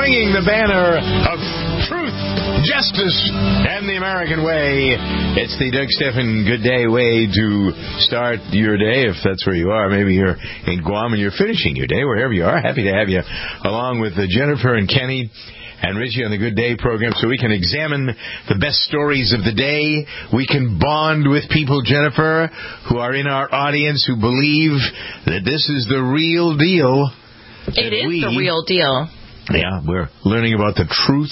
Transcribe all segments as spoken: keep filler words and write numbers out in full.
swinging the banner of truth, justice, and the American way. It's the Doug Stephan Good Day way to start your day, if that's where you are. Maybe you're in Guam and you're finishing your day, wherever you are. Happy to have you along with Jennifer and Kenny and Richie on the Good Day program, so we can examine the best stories of the day. We can bond with people, Jennifer, who are in our audience, who believe that this is the real deal. It is we, the real deal. Yeah, we're learning about the truth,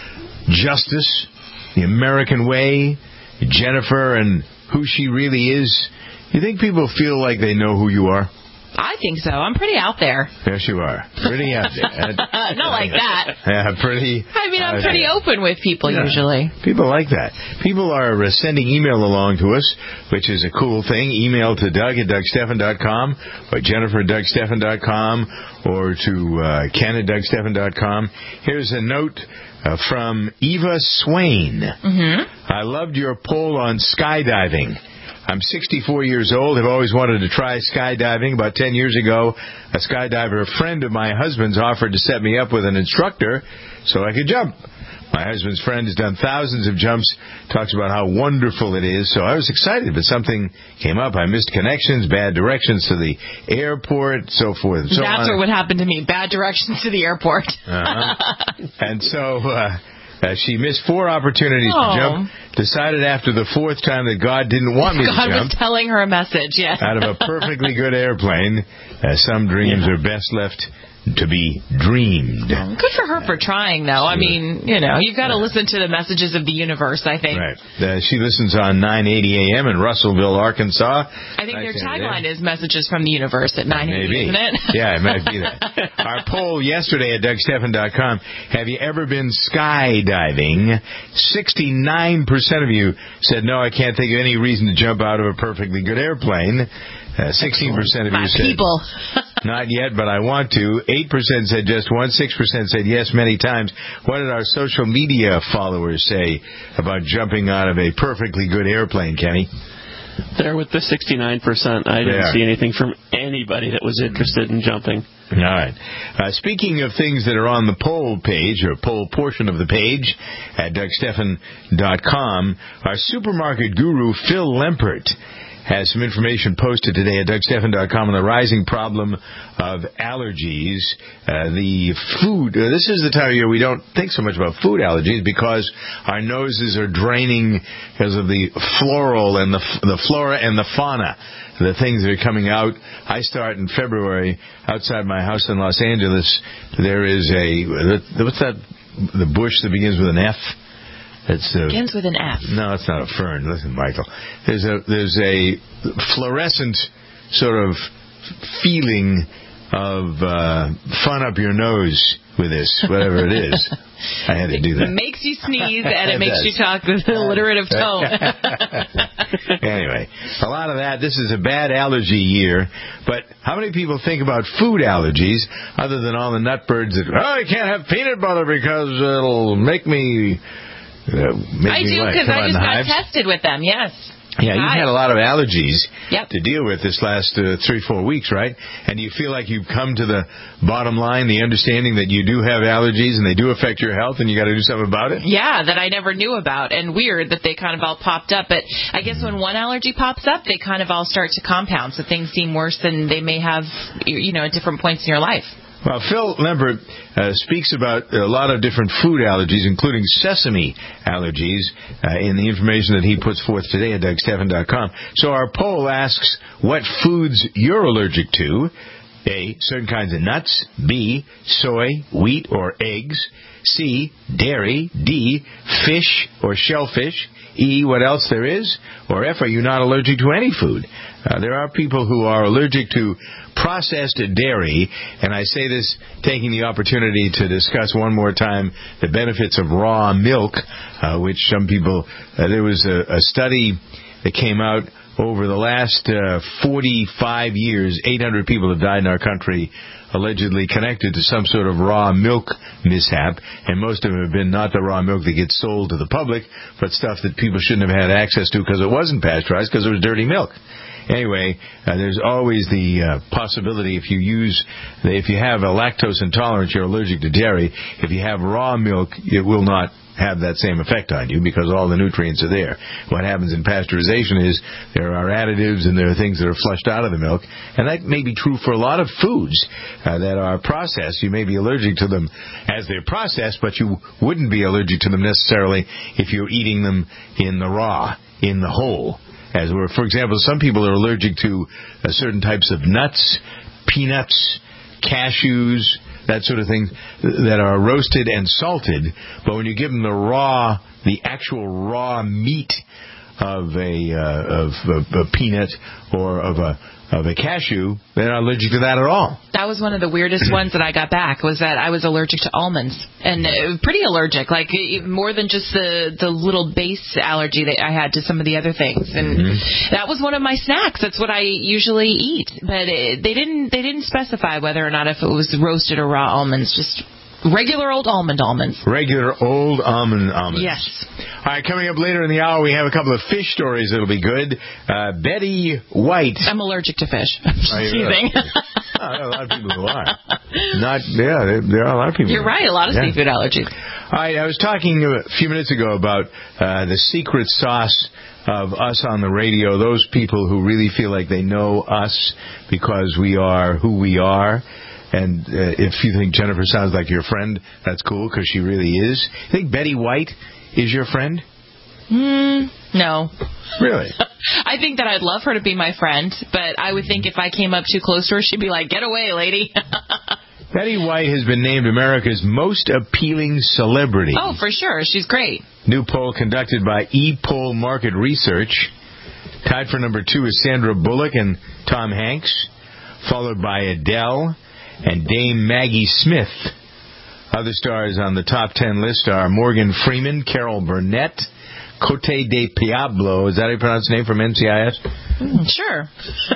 justice, the American way, Jennifer, and who she really is. You think people feel like they know who you are? I think so. I'm pretty out there. Yes, you are. Pretty out there. Not like that. Yeah, pretty. I mean, I'm pretty open with people yeah. usually. People like that. People are uh, sending email along to us, which is a cool thing. Email to Doug at Doug Stephan dot com or Jennifer at Doug Stephan dot com or to uh, Ken at Doug Stephan dot com. Here's a note uh, from Eva Swain. Mm-hmm. I loved your poll on skydiving. I'm sixty-four years old, have always wanted to try skydiving. About ten years ago, a skydiver, a friend of my husband's, offered to set me up with an instructor so I could jump. My husband's friend has done thousands of jumps, talks about how wonderful it is, so I was excited, but something came up. I missed connections, bad directions to the airport, so forth and so That's on. That's what happened to me, bad directions to the airport. Uh-huh. And so... Uh, Uh, she missed four opportunities oh. to jump, decided after the fourth time that God didn't want me God to jump. God was telling her a message, yes. Out of a perfectly good airplane, uh, some dreams yeah. are best left to be dreamed. Good for her for trying, though. I mean, you know, you've got to listen to the messages of the universe, I think. Right. Uh, she listens on nine eighty a.m. in Russellville, Arkansas. I think their tagline is Messages from the Universe at nine eighty, isn't it? Yeah, it might be that. Our poll yesterday at Doug Stephan dot com, have you ever been skydiving? sixty-nine percent of you said, no, I can't think of any reason to jump out of a perfectly good airplane. Uh, sixteen percent of you My said, people. not yet, but I want to. eight percent said just once. six percent said yes many times. What did our social media followers say about jumping out of a perfectly good airplane, Kenny? There with the sixty-nine percent. I didn't see anything from anybody that was interested in jumping. All right. Uh, speaking of things that are on the poll page, or poll portion of the page at Doug Stephan dot com, our supermarket guru, Phil Lempert, has some information posted today at Doug Stephan dot com on the rising problem of allergies. Uh, the food, uh, this is the time of year we don't think so much about food allergies because our noses are draining because of the floral and the the flora and the fauna, the things that are coming out. I start in February outside my house in Los Angeles. There is a, what's that, the bush that begins with an F? It's a, begins with an F. No, it's not a fern. Listen, Michael. There's a there's a fluorescent sort of feeling of uh, fun up your nose with this, whatever it is. I had to do that. It makes you sneeze and it makes you talk with an alliterative tone. Anyway, a lot of that. This is a bad allergy year. But how many people think about food allergies other than all the nutbirds that, oh, I can't have peanut butter because it'll make me... Uh, I do, because I just got tested with them, yes. Yeah, you've had a lot of allergies yep. to deal with this last uh, three, four weeks, right? And you feel like you've come to the bottom line, the understanding that you do have allergies and they do affect your health and you got to do something about it? Yeah, that I never knew about. And weird that they kind of all popped up. But I guess when one allergy pops up, they kind of all start to compound. So things seem worse than they may have, you know, at different points in your life. Well, Phil Lempert uh, speaks about a lot of different food allergies, including sesame allergies, uh, in the information that he puts forth today at Doug Stephan dot com. So our poll asks what foods you're allergic to. A, certain kinds of nuts. B, soy, wheat, or eggs. C, dairy. D, fish or shellfish. E, what else there is. Or F, are you not allergic to any food? Uh, there are people who are allergic to processed dairy, and I say this taking the opportunity to discuss one more time the benefits of raw milk, uh, which some people, uh, there was a, a study that came out over the last uh, forty-five years, eight hundred people have died in our country allegedly connected to some sort of raw milk mishap, and most of them have been not the raw milk that gets sold to the public, but stuff that people shouldn't have had access to because it wasn't pasteurized, because it was dirty milk. anyway, uh, there's always the uh, possibility if you use, if you have a lactose intolerance, you're allergic to dairy. If you have raw milk, it will not have that same effect on you because all the nutrients are there. What happens in pasteurization is there are additives and there are things that are flushed out of the milk, and that may be true for a lot of foods uh, that are processed. You may be allergic to them as they're processed, but you wouldn't be allergic to them necessarily if you're eating them in the raw, in the whole. As we're, for example, some people are allergic to uh, certain types of nuts, peanuts, cashews, that sort of thing, that are roasted and salted. But when you give them the raw, the actual raw meat of a uh, of a, a peanut or of a of a cashew, they're not allergic to that at all. That was one of the weirdest ones that I got back, was that I was allergic to almonds. And uh, pretty allergic, like more than just the, the little base allergy that I had to some of the other things. And mm-hmm. that was one of my snacks. That's what I usually eat. But it, they didn't they didn't specify whether or not if it was roasted or raw almonds, just regular old almond almonds. Regular old almond almonds. Yes. All right, coming up later in the hour, we have a couple of fish stories that'll be good. Uh, Betty White. I'm allergic to fish. Just teasing. Oh, a lot of people who are. Not, yeah, there, there are a lot of people. You're right, a lot of yeah. seafood allergies. All right, I was talking a few minutes ago about uh, the secret sauce of us on the radio, those people who really feel like they know us because we are who we are. And uh, if you think Jennifer sounds like your friend, that's cool because she really is. You think Betty White is your friend? Mm, no. Really? I think that I'd love her to be my friend, but I would think if I came up too close to her, she'd be like, get away, lady. Betty White has been named America's most appealing celebrity. Oh, for sure. She's great. New poll conducted by ePoll Market Research. Tied for number two is Sandra Bullock and Tom Hanks, followed by Adele and Dame Maggie Smith. Other stars on the top ten list are Morgan Freeman, Carol Burnett, Cote de Pablo. Is that how you pronounce the name from N C I S? Mm, sure.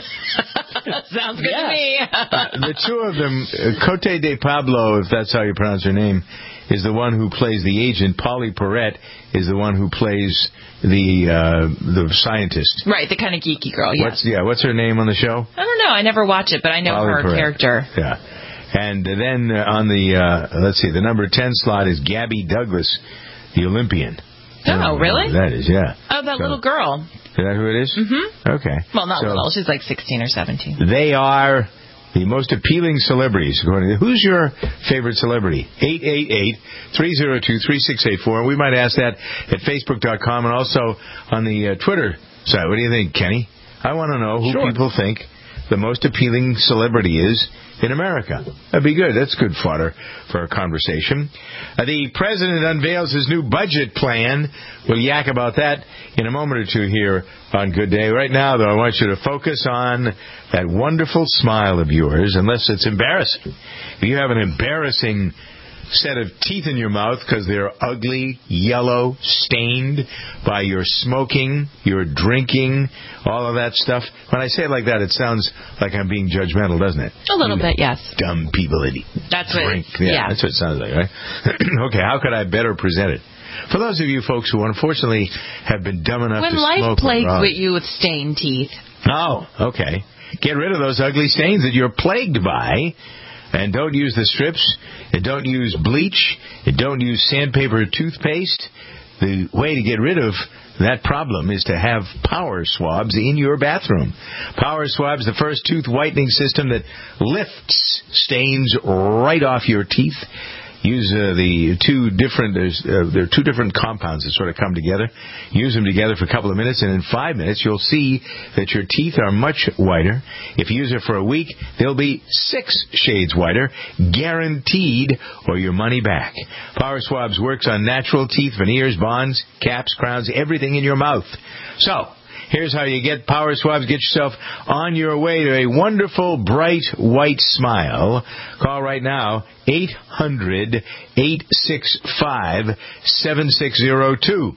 Sounds good yes. to me. uh, the two of them, uh, Cote de Pablo, if that's how you pronounce her name, is the one who plays the agent. Polly Perrette is the one who plays the uh, the scientist. Right, the kind of geeky girl, yeah. What's, yeah, what's her name on the show? I don't know. I never watch it, but I know Polly her Perrette. character. Yeah. And then uh, on the, uh, let's see, the number ten slot is Gabby Douglas, the Olympian. Oh, really? That is, yeah. Oh, that so, little girl. Is that who it is? Mm-hmm. Okay. Well, not so, little. She's like sixteen or seventeen. They are the most appealing celebrities. According to, who's your favorite celebrity? eight eight eight, three oh two, three six eight four. And we might ask that at Facebook dot com and also on the uh, Twitter site. What do you think, Kenny? I want to know who sure. people think the most appealing celebrity is in America. That'd be good. That's good fodder for a conversation. Uh, the president unveils his new budget plan. We'll yak about that in a moment or two here on Good Day. Right now, though, I want you to focus on that wonderful smile of yours, unless it's embarrassing. If you have an embarrassing set of teeth in your mouth because they're ugly, yellow, stained by your smoking, your drinking, all of that stuff. When I say it like that, it sounds like I'm being judgmental, doesn't it? A little you bit, yes. Dumb people that that's drink. What, yeah, yeah, that's what it sounds like, right? Okay, how could I better present it? For those of you folks who unfortunately have been dumb enough when to life smoke... plagues uh, with you with stained teeth. Oh, okay. Get rid of those ugly stains that you're plagued by. And don't use the strips. And don't use bleach. And don't use sandpaper toothpaste. The way to get rid of that problem is to have Power Swabs in your bathroom. Power Swabs, the first tooth whitening system that lifts stains right off your teeth. Use uh, the two different, there's, uh, there are two different compounds that sort of come together. Use them together for a couple of minutes, and in five minutes, you'll see that your teeth are much whiter. If you use it for a week, they'll be six shades whiter, guaranteed, or your money back. Power Swabs works on natural teeth, veneers, bonds, caps, crowns, everything in your mouth. So, here's how you get Power Swabs. Get yourself on your way to a wonderful, bright, white smile. Call right now, eight hundred, eight six five, seven six zero two.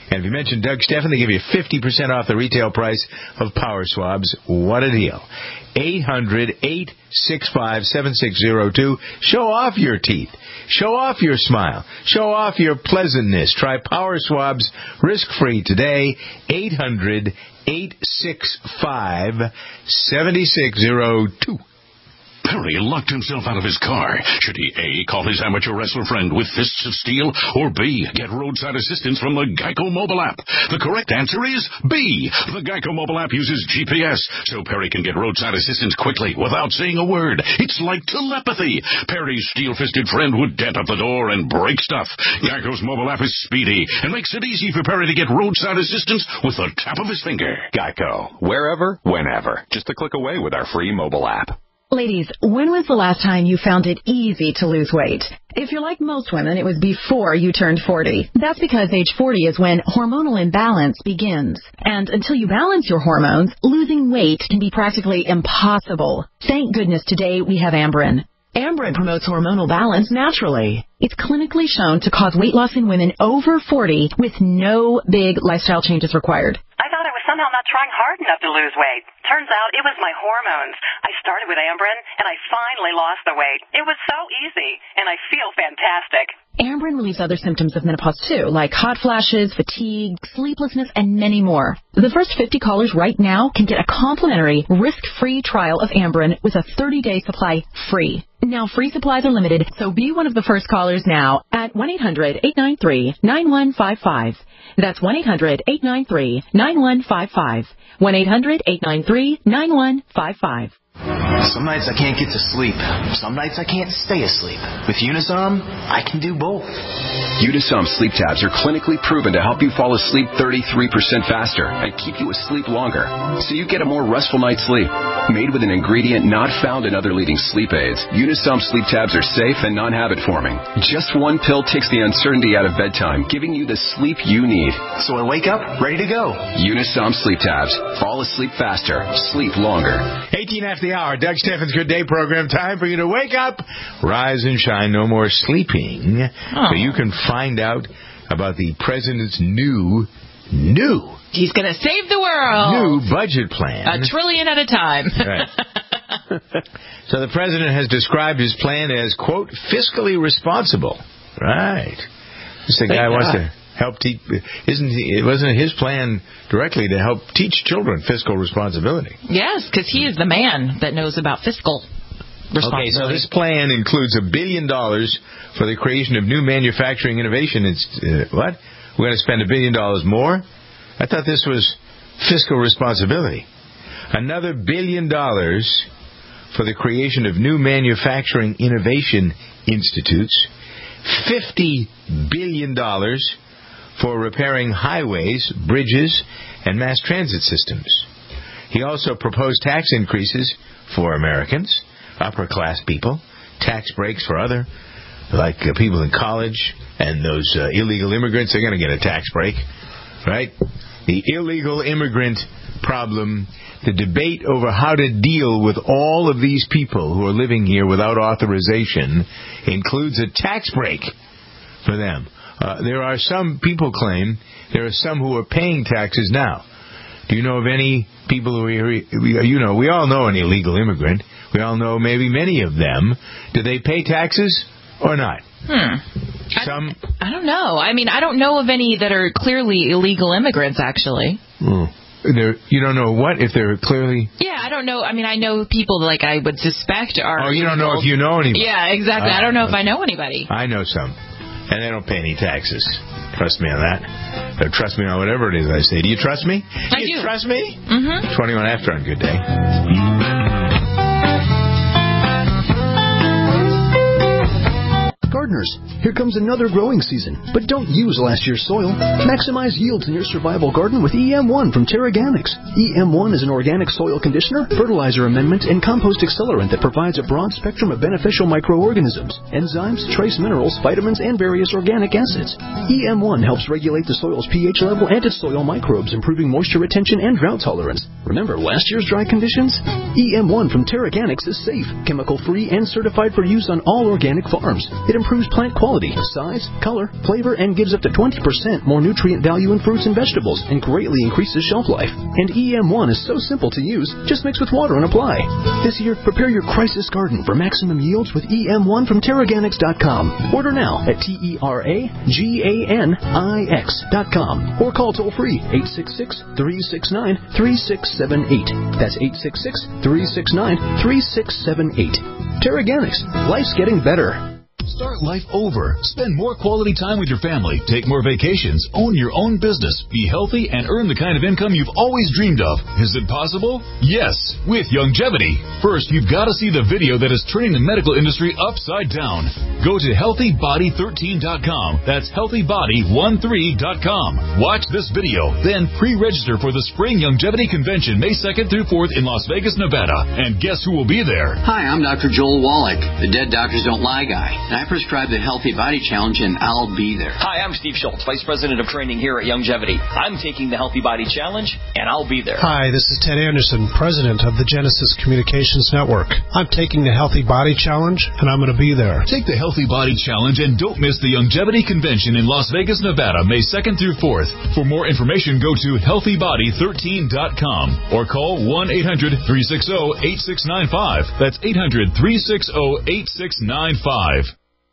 And if you mention Doug Stephan, they give you fifty percent off the retail price of Power Swabs. What a deal. eight hundred, eight six five, seven six zero two. Show off your teeth. Show off your smile. Show off your pleasantness. Try Power Swabs risk-free today. eight hundred, eight six five, seven six zero two. Perry locked himself out of his car. Should he A, call his amateur wrestler friend with fists of steel, or B, get roadside assistance from the Geico mobile app? The correct answer is B. The Geico mobile app uses G P S, so Perry can get roadside assistance quickly without saying a word. It's like telepathy. Perry's steel-fisted friend would dent up the door and break stuff. Geico's mobile app is speedy and makes it easy for Perry to get roadside assistance with the tap of his finger. Geico. Wherever, whenever. Just a click away with our free mobile app. Ladies, when was the last time you found it easy to lose weight? If you're like most women, it was before you turned forty. That's because age forty is when hormonal imbalance begins. And until you balance your hormones, losing weight can be practically impossible. Thank goodness today we have Amberen. Amberen promotes hormonal balance naturally. It's clinically shown to cause weight loss in women over forty with no big lifestyle changes required. I thought I was somehow not trying hard enough to lose weight. Turns out it was my hormones. I started with Amberen, and I finally lost the weight. It was so easy, and I feel fantastic. Amberen relieves other symptoms of menopause, too, like hot flashes, fatigue, sleeplessness, and many more. The first fifty callers right now can get a complimentary, risk-free trial of Amberen with a thirty-day supply free. Now, free supplies are limited, so be one of the first callers now at one eight hundred, eight nine three, nine one five five. That's one eight hundred, eight nine three, nine one five five. one eight hundred, eight nine three, nine one five five. Some nights I can't get to sleep. Some nights I can't stay asleep. With Unisom, I can do both. Unisom sleep tabs are clinically proven to help you fall asleep thirty-three percent faster and keep you asleep longer, so you get a more restful night's sleep. Made with an ingredient not found in other leading sleep aids, Unisom sleep tabs are safe and non-habit forming. Just one pill takes the uncertainty out of bedtime, giving you the sleep you need. So I wake up ready to go. Unisom sleep tabs. Fall asleep faster. Sleep longer. eighteen after the hour. Doug Stephan's Good Day program. Time for you to wake up, rise and shine. No more sleeping. Oh. So you can find out about the president's new, new. He's going to save the world. New budget plan. A trillion at a time. Right. So the president has described his plan as, quote, fiscally responsible. Right. This the guy wants to help teach. Isn't he? It wasn't his plan directly to help teach children fiscal responsibility. Yes, because he is the man that knows about fiscal responsibility. Okay, so this plan includes a billion dollars for the creation of new manufacturing innovation. It's uh, what? We're going to spend a billion dollars more? I thought this was fiscal responsibility. Another billion dollars for the creation of new manufacturing innovation institutes. Fifty billion dollars for repairing highways, bridges, and mass transit systems. He also proposed tax increases for Americans, upper-class people, tax breaks for other, like uh, people in college, and those uh, illegal immigrants, they're going to get a tax break, right? The illegal immigrant problem, the debate over how to deal with all of these people who are living here without authorization includes a tax break for them. Uh, there are some people claim there are some who are paying taxes now. Do you know of any people who are, you know, we all know an illegal immigrant. We all know maybe many of them. Do they pay taxes or not? Hmm. Some. I, I don't know. I mean, I don't know of any that are clearly illegal immigrants, actually. Oh. They're, you don't know what? If they're clearly... Yeah, I don't know. I mean, I know people like I would suspect are... Oh, you don't know if you know anybody. Yeah, exactly. Uh, I don't know if I know anybody. I know some. And they don't pay any taxes. Trust me on that. Or trust me on whatever it is I say. Do you trust me? I do you do. trust me? Mm-hmm. twenty-one after on Good Day. Gardeners, here comes another growing season, but don't use last year's soil. Maximize yields in your survival garden with E M one from TerraGanix. E M one is an organic soil conditioner, fertilizer amendment, and compost accelerant that provides a broad spectrum of beneficial microorganisms, enzymes, trace minerals, vitamins, and various organic acids. E M one helps regulate the soil's pH level and its soil microbes, improving moisture retention and drought tolerance. Remember last year's dry conditions? E M one from TerraGanix is safe, chemical-free, and certified for use on all organic farms. It improves improves plant quality, size, color, flavor, and gives up to twenty percent more nutrient value in fruits and vegetables and greatly increases shelf life. And E M one is so simple to use, just mix with water and apply. This year, prepare your crisis garden for maximum yields with E M one from Terraganics dot com. Order now at T E R A G A N I X dot com or call toll-free eight six six, three six nine, three six seven eight. That's eight six six, three six nine, three six seven eight. Terraganics. Life's getting better. Start life over. Spend more quality time with your family. Take more vacations. Own your own business. Be healthy and earn the kind of income you've always dreamed of. Is it possible? Yes, with Youngevity. First, you've got to see the video that is turning the medical industry upside down. Go to healthy body thirteen dot com. That's healthy body thirteen dot com. Watch this video. Then pre-register for the Spring Youngevity Convention May second through fourth in Las Vegas, Nevada. And guess who will be there? Hi, I'm Doctor Joel Wallach, the Dead Doctors Don't Lie guy. I prescribe the Healthy Body Challenge, and I'll be there. Hi, I'm Steve Schultz, Vice President of Training here at Youngevity. I'm taking the Healthy Body Challenge, and I'll be there. Hi, this is Ted Anderson, President of the Genesis Communications Network. I'm taking the Healthy Body Challenge, and I'm going to be there. Take the Healthy Body Challenge and don't miss the Youngevity Convention in Las Vegas, Nevada, May second through fourth. For more information, go to healthy body thirteen dot com or call one eight hundred, three six zero, eight six nine five. That's eight hundred, three six zero, eight six nine five.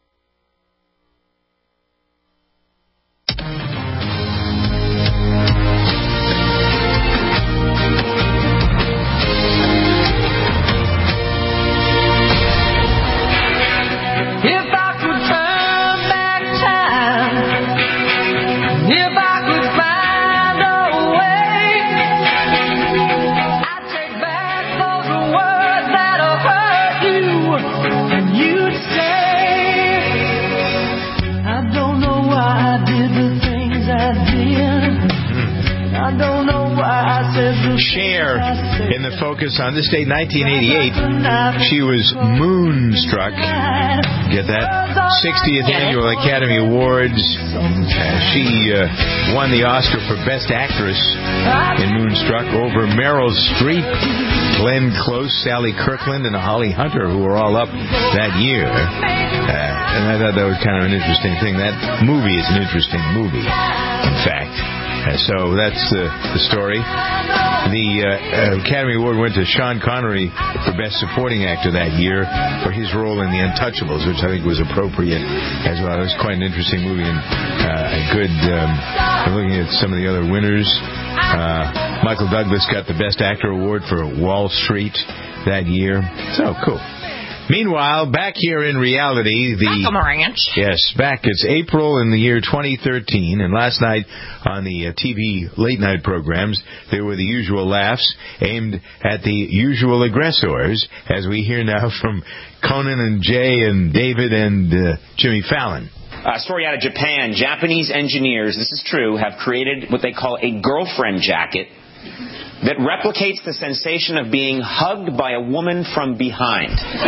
Cher in the focus on this date, nineteen eighty-eight. She was moonstruck. Get that? sixtieth Annual Academy Awards. Uh, she uh, won the Oscar for Best Actress in Moonstruck over Meryl Streep, Glenn Close, Sally Kirkland, and Holly Hunter, who were all up that year. Uh, and I thought that was kind of an interesting thing. That movie is an interesting movie, in fact. Uh, so that's uh, the story. The uh, Academy Award went to Sean Connery for Best Supporting Actor that year for his role in The Untouchables, which I think was appropriate as well. It was quite an interesting movie and uh, a good. Um, I'm looking at some of the other winners. Uh, Michael Douglas got the Best Actor Award for Wall Street that year. So cool. Meanwhile, back here in reality, the Malcolm Ranch. Yes, back. It's April in the year twenty thirteen, and last night on the uh, T V late night programs, there were the usual laughs aimed at the usual aggressors, as we hear now from Conan and Jay and David and uh, Jimmy Fallon. A story out of Japan. Japanese engineers, this is true, have created what they call a girlfriend jacket that replicates the sensation of being hugged by a woman from behind.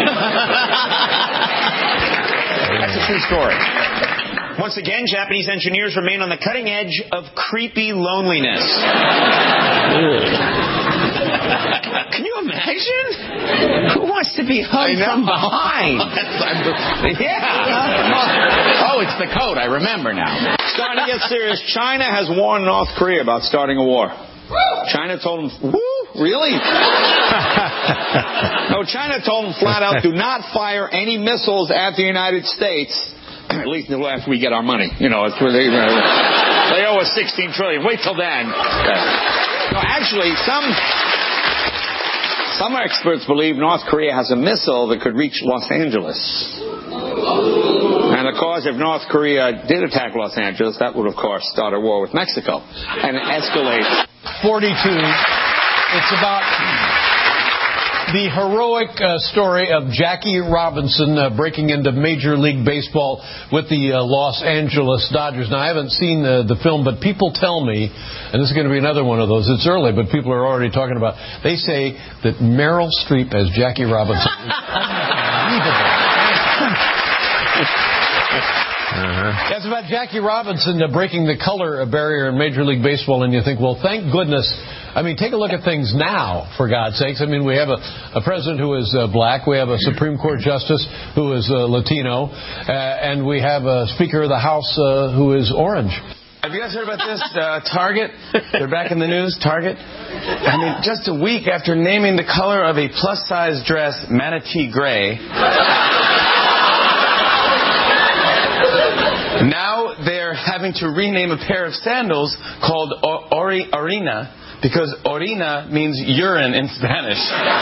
That's a true story. Once again, Japanese engineers remain on the cutting edge of creepy loneliness. Can you imagine? Who wants to be hugged from behind? Yeah. Oh, it's the code. I remember now. Starting to get serious. China has warned North Korea about starting a war. China told them, woo, really? No, China told them flat out, do not fire any missiles at the United States, at least until after we get our money. You know, it's where they, they owe us sixteen trillion dollars. Wait till then. No, actually, some some experts believe North Korea has a missile that could reach Los Angeles. And, of course, if North Korea did attack Los Angeles, that would, of course, start a war with Mexico and escalate. forty-two. It's about the heroic uh, story of Jackie Robinson uh, breaking into Major League Baseball with the uh, Los Angeles Dodgers. Now, I haven't seen uh, the film, but people tell me, and this is going to be another one of those, it's early, but people are already talking about, they say that Meryl Streep as Jackie Robinson is unbelievable. Uh-huh. That's about Jackie Robinson uh, breaking the color barrier in Major League Baseball, and you think, well, thank goodness. I mean, take a look at things now, for God's sakes. I mean, we have a, a president who is uh, black. We have a Supreme Court justice who is uh, Latino. Uh, and we have a Speaker of the House uh, who is orange. Have you guys heard about this? Uh, Target, they're back in the news, Target. I mean, just a week after naming the color of a plus-size dress manatee gray, now they're having to rename a pair of sandals called Ori- Orina, because orina means urine in Spanish.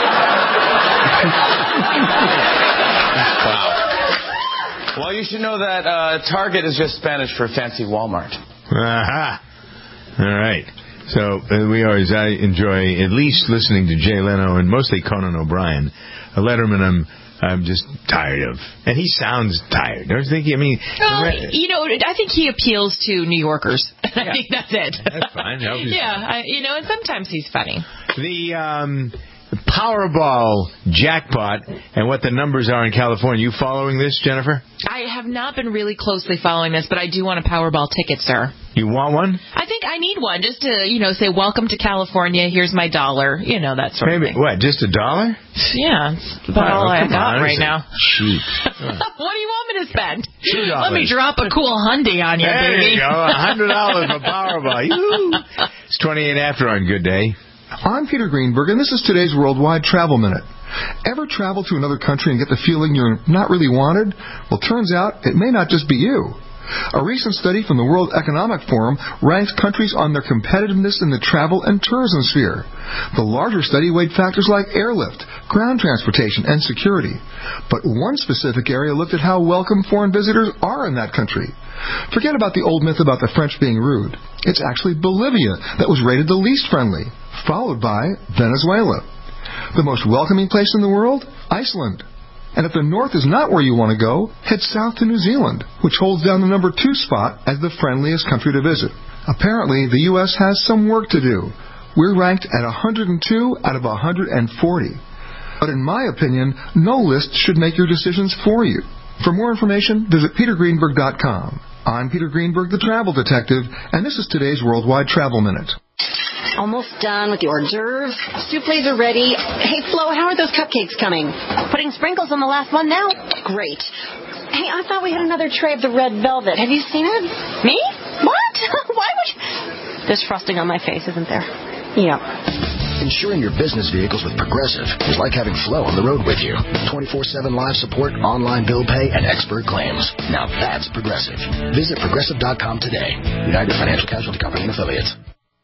Wow. Well, you should know that uh, Target is just Spanish for fancy Walmart. Aha. All right. So uh, we always I enjoy at least listening to Jay Leno and mostly Conan O'Brien. A Letterman I'm I'm just tired of. And he sounds tired. Don't you think? I mean, well, re- you know, I think he appeals to New Yorkers. I Yeah. think that's it. That's fine. Yeah, I, you know, and sometimes he's funny. The um, Powerball jackpot and what the numbers are in California. You following this, Jennifer? I have not been really closely following this, but I do want a Powerball ticket, sir. You want one? I think I need one just to, you know, say, welcome to California, here's my dollar, you know, that sort Maybe, of thing. What, just a dollar? Yeah, it's about all Oh, I come got on, right it's now. Cheap. What do you want me to spend? Two dollars. Let me drop a cool Hyundai on you, There baby. you go, a hundred dollars for Powerball. Yoo-hoo. It's twenty-eight after on Good Day. I'm Peter Greenberg, and this is today's Worldwide Travel Minute. Ever travel to another country and get the feeling you're not really wanted? Well, turns out it may not just be you. A recent study from the World Economic Forum ranks countries on their competitiveness in the travel and tourism sphere. The larger study weighed factors like airlift, ground transportation, and security. But one specific area looked at how welcome foreign visitors are in that country. Forget about the old myth about the French being rude. It's actually Bolivia that was rated the least friendly, followed by Venezuela. The most welcoming place in the world? Iceland. And if the north is not where you want to go, head south to New Zealand, which holds down the number two spot as the friendliest country to visit. Apparently, the U S has some work to do. We're ranked at one hundred two out of one hundred forty. But in my opinion, no list should make your decisions for you. For more information, visit peter greenberg dot com. I'm Peter Greenberg, the Travel Detective, and this is today's Worldwide Travel Minute. Almost done with the hors d'oeuvres. Souffles are ready. Hey, Flo, how are those cupcakes coming? Putting sprinkles on the last one now? Great. Hey, I thought we had another tray of the red velvet. Have you seen it? Me? What? Why would you... There's frosting on my face, isn't there? Yeah. Insuring your business vehicles with Progressive is like having Flo on the road with you. twenty-four seven live support, online bill pay, and expert claims. Now that's Progressive. Visit progressive dot com today. United Financial Casualty Company and Affiliates.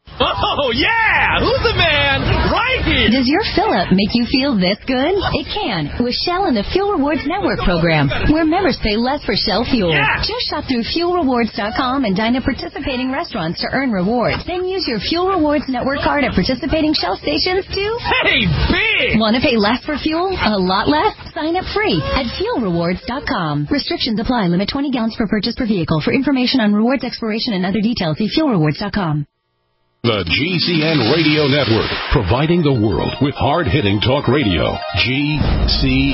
Oh, yeah! Who's the man? Right here! Does your fill-up make you feel this good? It can with Shell and the Fuel Rewards Network program, where members pay less for Shell fuel. Yeah. Just shop through fuel rewards dot com and dine at participating restaurants to earn rewards. Then use your Fuel Rewards Network card at participating Shell stations to... Hey, big! Want to pay less for fuel? A lot less? Sign up free at fuel rewards dot com. Restrictions apply. Limit twenty gallons per purchase per vehicle. For information on rewards expiration and other details, see fuel rewards dot com. The G C N Radio Network, providing the world with hard-hitting talk radio. G C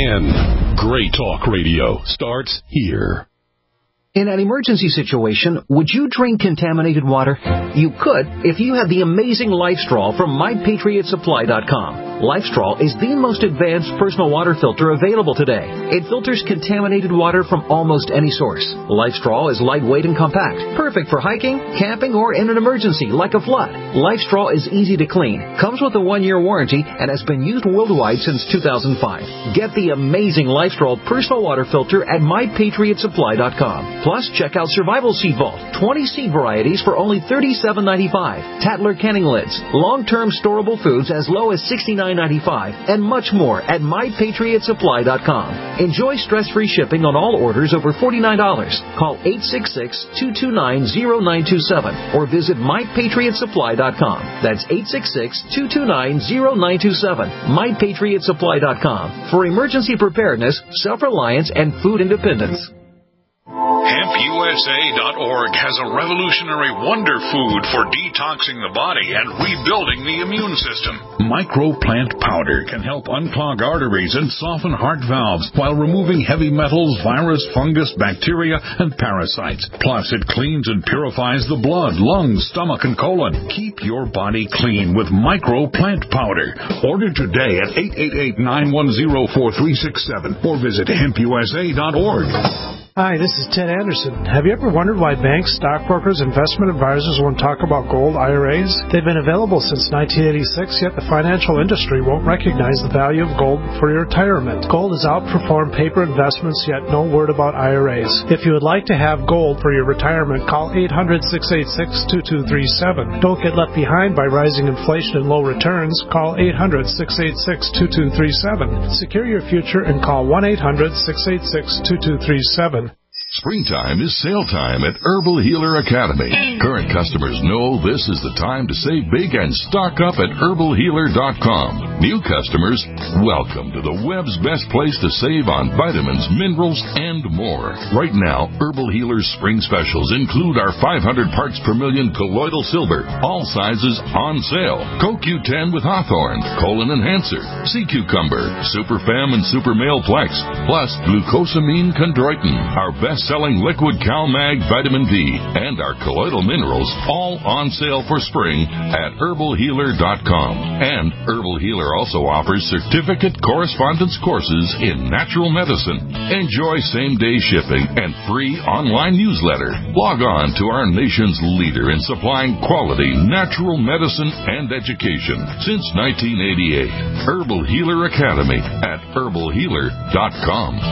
N. Great talk radio starts here. In an emergency situation, would you drink contaminated water? You could if you had the amazing LifeStraw from my patriot supply dot com. LifeStraw is the most advanced personal water filter available today. It filters contaminated water from almost any source. LifeStraw is lightweight and compact, perfect for hiking, camping, or in an emergency like a flood. LifeStraw is easy to clean, comes with a one-year warranty, and has been used worldwide since two thousand five. Get the amazing LifeStraw personal water filter at my patriot supply dot com. Plus, check out Survival Seed Vault, twenty seed varieties for only thirty-seven ninety-five. Tattler canning lids, long-term storable foods as low as sixty-nine ninety-five, and much more at my patriot supply dot com. Enjoy stress-free shipping on all orders over forty-nine dollars. Call eight six six, two two nine, zero nine two seven or visit my patriot supply dot com. That's eight six six, two two nine, zero nine two seven. my patriot supply dot com for emergency preparedness, self-reliance, and food independence. hemp U S A dot org has a revolutionary wonder food for detoxing the body and rebuilding the immune system. Microplant powder can help unclog arteries and soften heart valves while removing heavy metals, virus, fungus, bacteria, and parasites. Plus, it cleans and purifies the blood, lungs, stomach, and colon. Keep your body clean with Microplant powder. Order today at eight eight eight, nine one zero, four three six seven or visit hemp U S A dot org. Hi, this is Ted Anderson. Have you ever wondered why banks, stockbrokers, investment advisors won't talk about gold I R As? They've been available since nineteen eighty-six, yet the financial industry won't recognize the value of gold for your retirement. Gold has outperformed paper investments, yet no word about I R As. If you would like to have gold for your retirement, call eight hundred, six eight six, two two three seven. Don't get left behind by rising inflation and low returns. Call eight hundred, six eight six, two two three seven. Secure your future and call one eight hundred, six eight six, two two three seven. Springtime is sale time at Herbal Healer Academy. Current customers know this is the time to save big and stock up at herbal healer dot com. New customers, welcome to the web's best place to save on vitamins, minerals, and more. Right now, Herbal Healer's spring specials include our five hundred parts per million colloidal silver, all sizes on sale. Co Q ten with Hawthorne, Colon Enhancer, Sea Cucumber, Super Fem and Super Male Plex, plus Glucosamine Chondroitin, our best selling liquid CalMag vitamin D, and our colloidal minerals, all on sale for spring at herbal healer dot com. And Herbal Healer also offers certificate correspondence courses in natural medicine. Enjoy same-day shipping and free online newsletter. Log on to our nation's leader in supplying quality natural medicine and education since nineteen eighty-eight. Herbal Healer Academy at herbal healer dot com.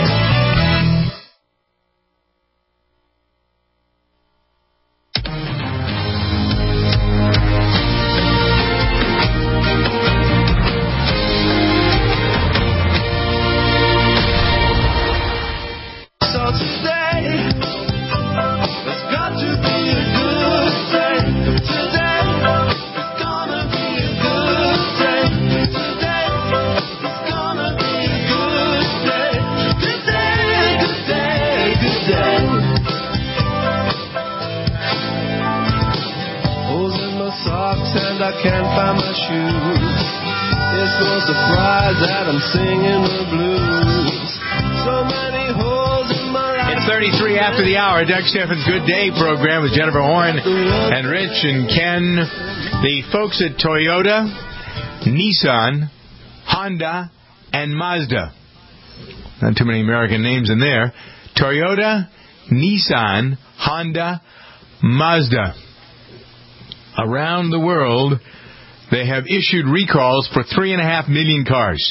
Doug Steffens' Good Day program with Jennifer Horn and Rich and Ken. The folks at Toyota, Nissan, Honda, and Mazda. Not too many American names in there. Toyota, Nissan, Honda, Mazda. Around the world, they have issued recalls for three and a half million cars.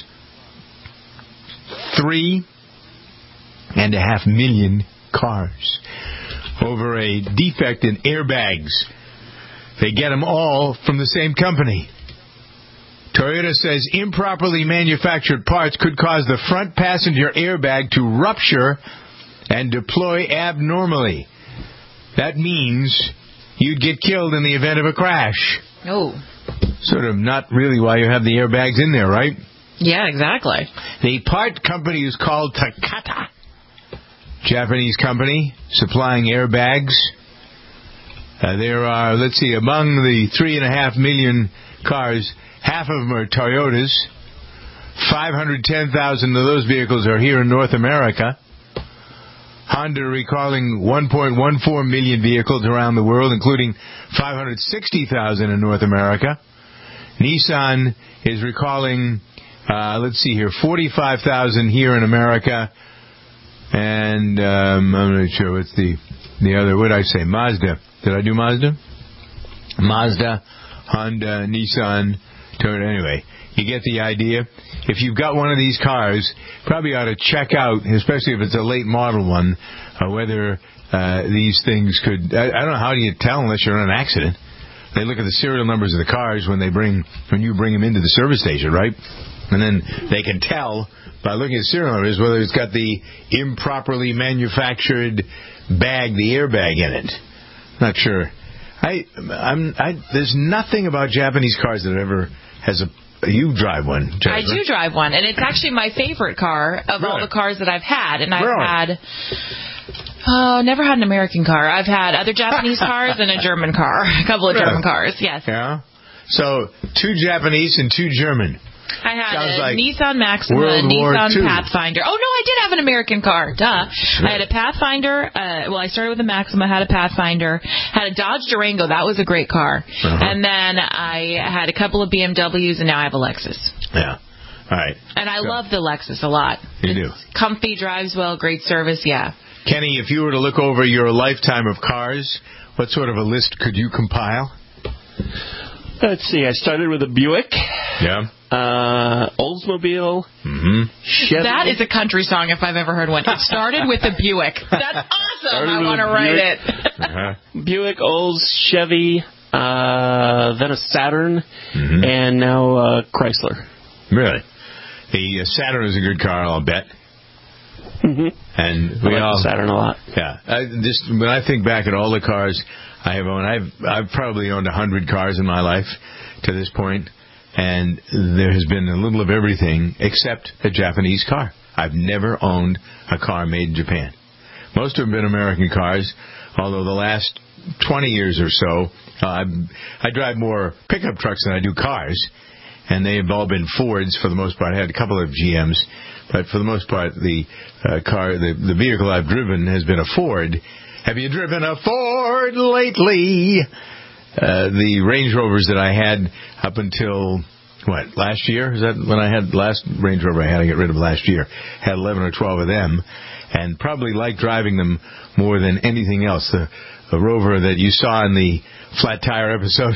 Three and a half million cars over a defect in airbags. They get them all from the same company. Toyota says improperly manufactured parts could cause the front passenger airbag to rupture and deploy abnormally. That means you'd get killed in the event of a crash. Oh. Sort of not really why you have the airbags in there, right? Yeah, exactly. The part company is called Takata. Japanese company supplying airbags. Uh, there are, let's see, among the three and a half million cars, half of them are Toyotas. five hundred ten thousand of those vehicles are here in North America. Honda recalling one point one four million vehicles around the world, including five hundred sixty thousand in North America. Nissan is recalling, uh, let's see here, forty-five thousand here in America. And um, I'm not sure what's the the other. What did I say? Mazda. Did I do Mazda? Mazda, Honda, Nissan, Toyota. Anyway, you get the idea. If you've got one of these cars, probably ought to check out, especially if it's a late model one, uh, whether uh, these things could. I, I don't know how do you tell unless you're in an accident. They look at the serial numbers of the cars when they bring when you bring them into the service station, right? And then they can tell by looking at serial numbers whether it's got the improperly manufactured bag, the airbag in it. Not sure. I, I'm, I, there's nothing about Japanese cars that ever has a. You drive one, Jennifer. I do drive one, and it's actually my favorite car of really? all the cars that I've had. And I've really? had Oh, never had an American car. I've had other Japanese cars and a German car. A couple of German cars, yes. Yeah. So, two Japanese and two German. I had Sounds a like Nissan Maxima, a World War Nissan Two. Pathfinder. Oh, no, I did have an American car. Duh. I had a Pathfinder. Uh, well, I started with a Maxima, had a Pathfinder, had a Dodge Durango. That was a great car. Uh-huh. And then I had a couple of B M Ws, and now I have a Lexus. Yeah. All right. And I So- love the Lexus a lot. You do. Comfy, drives well, great service, yeah. Kenny, if you were to look over your lifetime of cars, what sort of a list could you compile? Let's see. I started with a Buick. Yeah. Uh, Oldsmobile. Mm-hmm. Chevy. That is a country song if I've ever heard one. It started with a Buick. That's awesome. Started I with want to a write Buick. it. Uh-huh. Buick, Olds, Chevy, uh, then a Saturn, Mm-hmm. and now uh, Chrysler. Really? The uh, Saturn is a good car, I'll bet. Mm-hmm. And I we like all the Saturn a lot. Yeah. I, just when I think back at all the cars I have owned, I've I've probably owned a hundred cars in my life to this point, and there has been a little of everything except a Japanese car. I've never owned a car made in Japan. Most have been American cars, although the last twenty years or so, uh, I, I drive more pickup trucks than I do cars, and they have all been Fords for the most part. I had a couple of G Ms, but for the most part, the uh, car, the, the vehicle I've driven has been a Ford. Have you driven a Ford lately? Uh, the Range Rovers that I had up until, what, last year? Is that when I had the last Range Rover I had to get rid of last year? Had eleven or twelve of them, and probably liked driving them more than anything else. The, the Rover that you saw in the Flat Tire episode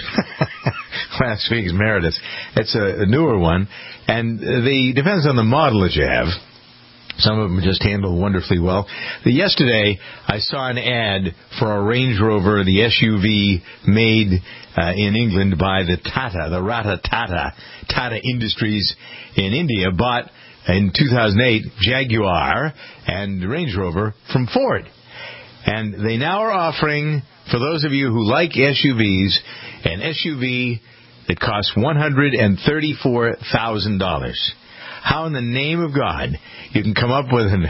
last week is Meredith. It's a, a newer one, and the depends on the model that you have. Some of them just handle wonderfully well. The, yesterday, I saw an ad for a Range Rover, the S U V made uh, in England by the Tata, the Rata Tata, Tata Industries in India, bought in two thousand eight Jaguar and Range Rover from Ford. And they now are offering, for those of you who like S U Vs, an S U V that costs one hundred thirty-four thousand dollars. How in the name of God you can come up with an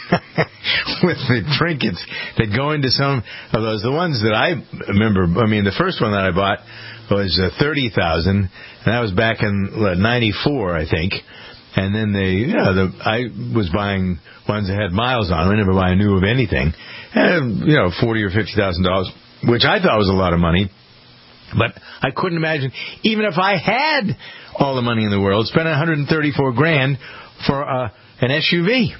with the trinkets that go into some of those? The ones that I remember, I mean, the first one that I bought was uh, thirty thousand, and that was back in uh, ninety-four, I think. And then they, you know, the, I was buying ones that had miles on them. I never buy new of anything, and you know, forty or fifty thousand dollars, which I thought was a lot of money. But I couldn't imagine, even if I had all the money in the world, spend one hundred thirty-four grand for uh, an S U V.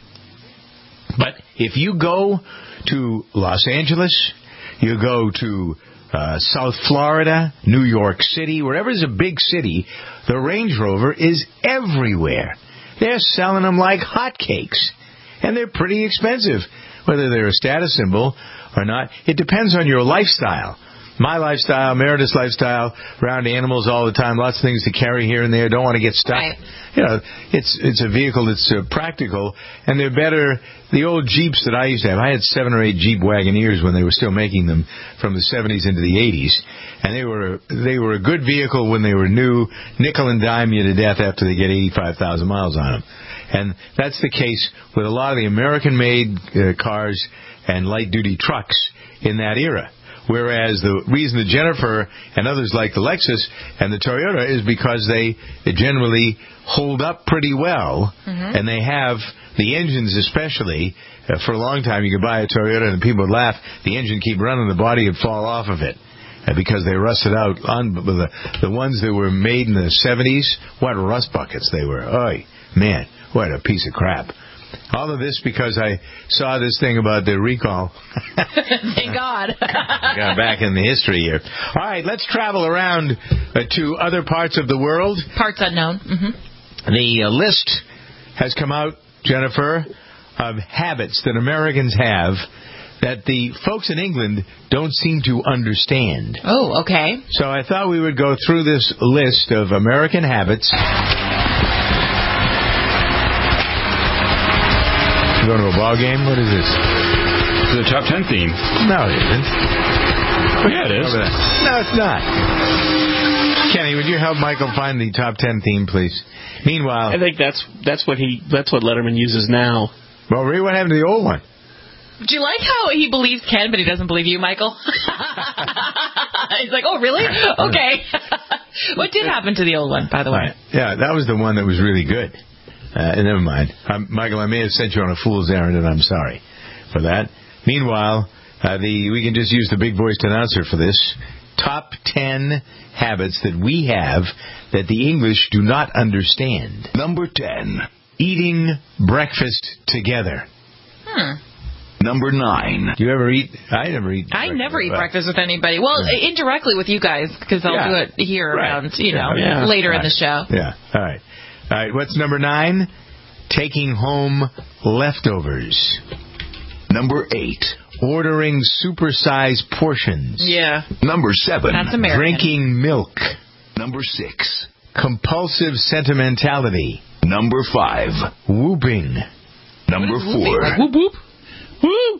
But if you go to Los Angeles, you go to uh, South Florida, New York City, wherever is a big city, the Range Rover is everywhere. They're selling them like hotcakes, and they're pretty expensive, whether they're a status symbol or not. It depends on your lifestyle. My lifestyle, Meredith's lifestyle, around animals all the time, lots of things to carry here and there, don't want to get stuck. Right. You know, it's it's a vehicle that's uh, practical, and they're better. The old Jeeps that I used to have, I had seven or eight Jeep Wagoneers when they were still making them from the seventies into the eighties, and they were they were a good vehicle when they were new, nickel and dime you to death after they get eighty-five thousand miles on them. And that's the case with a lot of the American-made uh, cars and light-duty trucks in that era. Whereas the reason that Jennifer and others like the Lexus and the Toyota is because they, they generally hold up pretty well, mm-hmm. and they have the engines especially. Uh, for a long time, you could buy a Toyota and people would laugh. The engine keep running, the body would fall off of it uh, because they rusted out. On the, the ones that were made in the seventies, what rust buckets they were. Oy, man, what a piece of crap. All of this because I saw this thing about the recall. Thank God. Got back in the history here. All right, let's travel around uh, to other parts of the world. Parts unknown. Mm-hmm. The uh, list has come out, Jennifer, of habits that Americans have that the folks in England don't seem to understand. Oh, okay. So I thought we would go through this list of American habits. You going to a ball game? What is this? The top ten theme. No, it isn't. Oh, yeah, it is. No, it's not. Kenny, would you help Michael find the top ten theme, please? Meanwhile, I think that's that's what he that's what Letterman uses now. Well, really, what happened to the old one? Do you like how he believes Ken, but he doesn't believe you, Michael? He's like, oh, really? Okay. What did happen to the old one, by the way? Right. Yeah, that was the one that was really good. Uh, never mind. Um, Michael, I may have sent you on a fool's errand, and I'm sorry for that. Meanwhile, uh, the we can just use the big voiced announcer for this. Top ten habits that we have that the English do not understand. Number ten. Eating breakfast together. Hmm. Number nine. Do you ever eat? I never eat. I breakfast. never eat breakfast with anybody. Well, Right. indirectly with you guys, because I'll Yeah. do it here Right. around, you know, Yeah. later Right. in the show. Yeah. All right. All right. What's number nine? Taking home leftovers. Number eight. Ordering supersized portions. Yeah. Number seven. That's American. Drinking milk. Number six. Compulsive sentimentality. Number five. Whooping. Number four. Like, whoop, whoop. Whoop.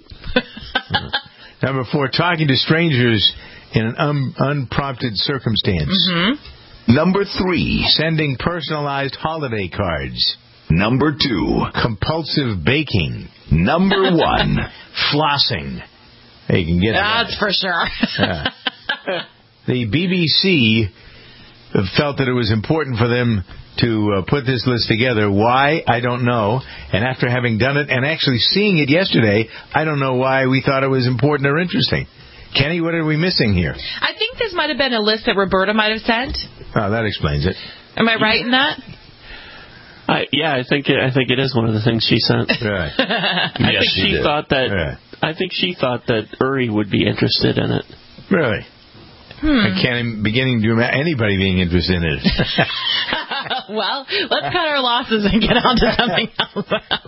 Number four, talking to strangers in an un- unprompted circumstance. Mm-hmm. Number three. Sending personalized holiday cards. Number two. Compulsive baking. Number one. Flossing. Hey, you can get That's that. for sure. Yeah. The B B C felt that it was important for them to uh, put this list together. Why? I don't know. And after having done it and actually seeing it yesterday, I don't know why we thought it was important or interesting. Kenny, what are we missing here? I think this might have been a list that Roberta might have sent. Oh, that explains it. Am I right in that? I, yeah, I think it, I think it is one of the things she sent. Right. I Yes, think she she did. thought that. Yeah. I think she thought that Uri would be interested in it. Really? Hmm. I can't even beginning to imagine anybody being interested in it. Well, let's cut our losses and get on to something else.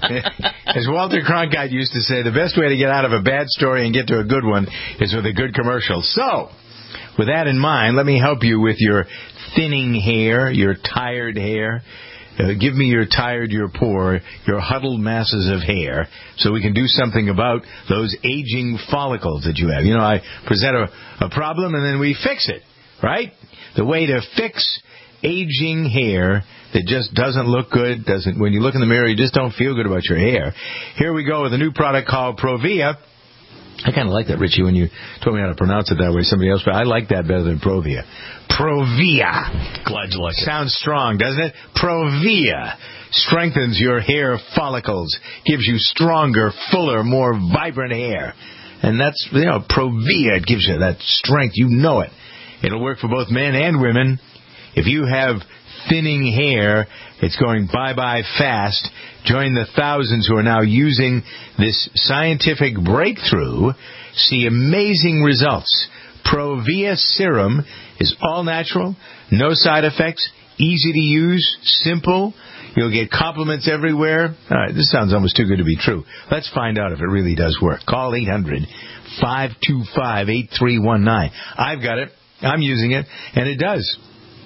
As Walter Cronkite used to say, the best way to get out of a bad story and get to a good one is with a good commercial. So, with that in mind, let me help you with your thinning hair, your tired hair. Uh, give me your tired, your poor, your huddled masses of hair so we can do something about those aging follicles that you have. You know, I present a, a problem and then we fix it, right? The way to fix aging hair that just doesn't look good, doesn't, when you look in the mirror, you just don't feel good about your hair. Here we go with a new product called Provia. I kind of like that, Richie, when you told me how to pronounce it that way. Somebody else, but I like that better than Provia. Provia. Glad you like it. Sounds strong, doesn't it? Provia strengthens your hair follicles, gives you stronger, fuller, more vibrant hair. And that's, you know, Provia, it gives you that strength. You know it. It'll work for both men and women. If you have thinning hair, it's going bye-bye fast. Join the thousands who are now using this scientific breakthrough. See amazing results. Provia Serum is all natural, no side effects, easy to use, simple. You'll get compliments everywhere. All right, this sounds almost too good to be true. Let's find out if it really does work. Call eight hundred, five two five, eight three one nine. I've got it. I'm using it, and it does.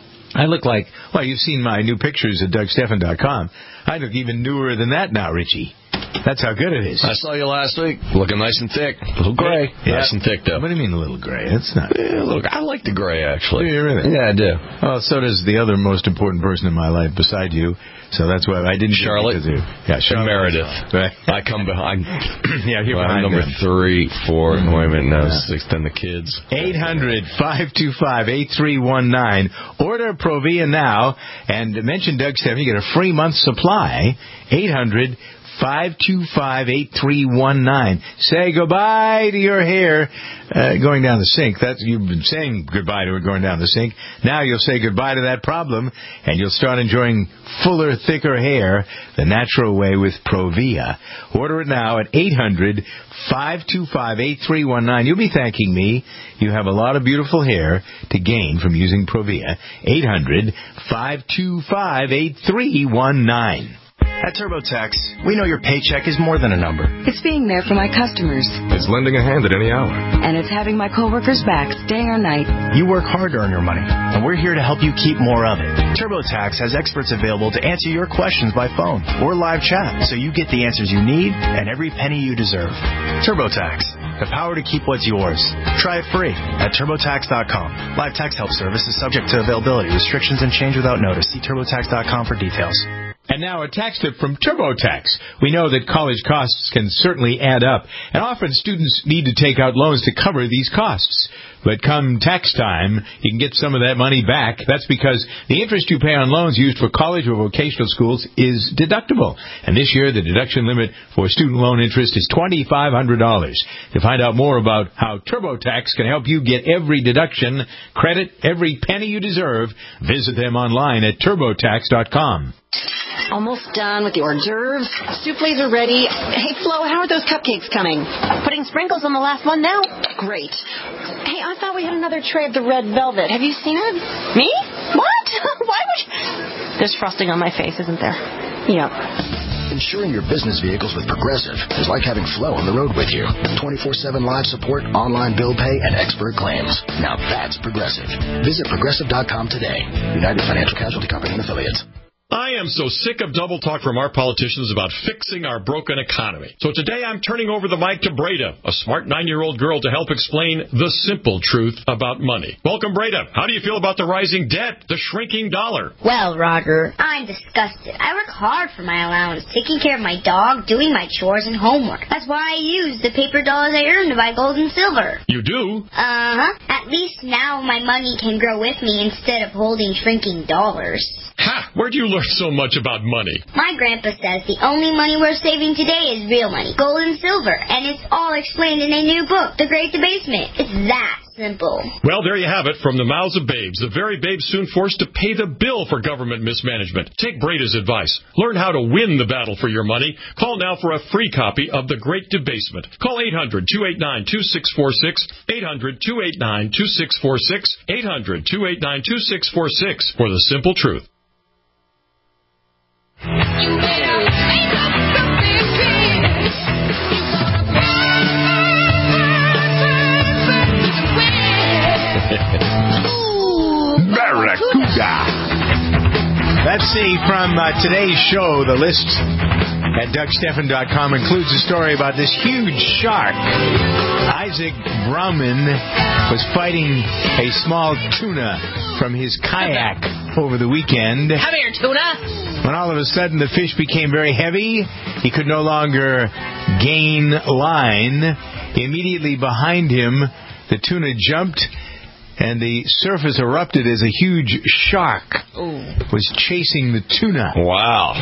I look like, well, you've seen my new pictures at Doug Stephan dot com. I look even newer than that now, Richie. That's how good it is. I saw you last week, looking nice and thick. A little gray. Yeah. Nice and thick, though. What do you mean a little gray? It's not. Yeah, look, I like the gray, actually. Do you really? Yeah, I do. Well, so does the other most important person in my life beside you. So that's why I didn't. Charlotte. Get you. Yeah, Charlotte. Meredith. Right. I come behind. Yeah, you're well, behind I'm number them. three, four. Mm-hmm. Wait a minute, no, Yeah. six, then the kids. eight hundred, five two five, eight three one nine. Order Provia now and mention Doug Stephan. You get a free month supply. eight hundred, five two five, eight three one nine. Say goodbye to your hair uh, going down the sink. That's, you've been saying goodbye to it going down the sink. Now you'll say goodbye to that problem, and you'll start enjoying fuller, thicker hair the natural way with Provia. Order it now at eight hundred, five two five, eight three one nine. You'll be thanking me. You have a lot of beautiful hair to gain from using Provia. eight hundred, five two five, eight three one nine. At TurboTax, we know your paycheck is more than a number. It's being there for my customers. It's lending a hand at any hour. And it's having my coworkers' backs day or night. You work hard to earn your money, and we're here to help you keep more of it. TurboTax has experts available to answer your questions by phone or live chat, so you get the answers you need and every penny you deserve. TurboTax, the power to keep what's yours. Try it free at TurboTax dot com. Live tax help service is subject to availability, restrictions, and change without notice. See TurboTax dot com for details. And now a tax tip from TurboTax. We know that college costs can certainly add up, and often students need to take out loans to cover these costs. But come tax time, you can get some of that money back. That's because the interest you pay on loans used for college or vocational schools is deductible. And this year, the deduction limit for student loan interest is two thousand five hundred dollars. To find out more about how TurboTax can help you get every deduction, credit every penny you deserve, visit them online at TurboTax dot com. Almost done with the hors d'oeuvres. Souffles are ready. Hey, Flo, how are those cupcakes coming? Putting sprinkles on the last one now? Great. Hey, I thought we had another tray of the red velvet. Have you seen it? Me? What? Why would you... There's frosting on my face, isn't there? Yep. Insuring your business vehicles with Progressive is like having Flo on the road with you. twenty-four seven live support, online bill pay, and expert claims. Now that's Progressive. Visit Progressive dot com today. United Financial Casualty Company and Affiliates. I am so sick of double talk from our politicians about fixing our broken economy. So today I'm turning over the mic to Breda, a smart nine-year-old girl, to help explain the simple truth about money. Welcome, Breda. How do you feel about the rising debt, the shrinking dollar? Well, Roger, I'm disgusted. I work hard for my allowance, taking care of my dog, doing my chores and homework. That's why I use the paper dollars I earn to buy gold and silver. You do? Uh-huh. At least now my money can grow with me instead of holding shrinking dollars. Ha! Where'd you learn so much about money? My grandpa says the only money we're saving today is real money, gold and silver, and it's all explained in a new book, The Great Debasement. It's that simple. Well, there you have it, from the mouths of babes. The very babes soon forced to pay the bill for government mismanagement. Take Breda's advice. Learn how to win the battle for your money. Call now for a free copy of The Great Debasement. Call eight hundred, two eight nine, two six four six, eight hundred, two eight nine, two six four six, eight hundred, two eight nine, two six four six for the simple truth. Barracuda. Let's see, from uh, today's show, the list at Doug Stephan dot com includes a story about this huge shark. Isaac Brauman was fighting a small tuna from his kayak over the weekend. Come here, tuna. When all of a sudden the fish became very heavy, he could no longer gain line. Immediately behind him, the tuna jumped, and the surface erupted as a huge shark Ooh. was chasing the tuna. Wow.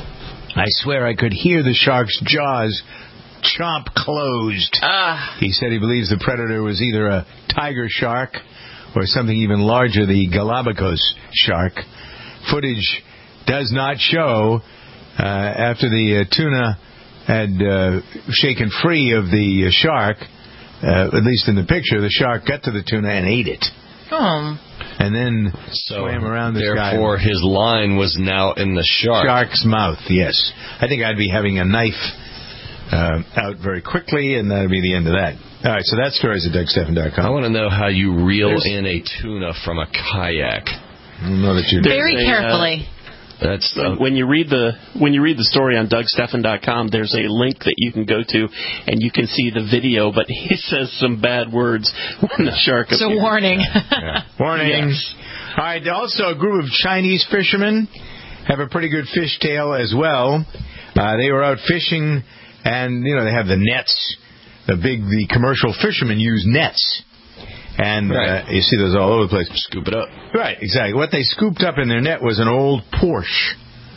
I swear I could hear the shark's jaws chomp closed. Ah. He said he believes the predator was either a tiger shark or something even larger, the Galapagos shark. Footage does not show uh, after the uh, tuna had uh, shaken free of the uh, shark. Uh, at least in the picture, the shark got to the tuna and ate it. Oh. And then so swam around the sky. Therefore, his line was now in the shark. Shark's mouth, yes. I think I'd be having a knife uh, out very quickly, and that would be the end of that. All right, so that story's at Doug Stephan dot com. I want to know how you reel There's... in a tuna from a kayak. I don't know that you do. Very carefully. Uh, That's uh, when you read the when you read the story on Doug Stephan dot com. There's a link that you can go to, and you can see the video. But he says some bad words when the shark appears. So warning. Yeah. Warning. Yes. All right. Also, a group of Chinese fishermen have a pretty good fish tale as well. Uh, they were out fishing, and you know they have the nets. The big the commercial fishermen use nets. And right. uh, you see those all over the place. Scoop it up. Right, exactly. What they scooped up in their net was an old Porsche.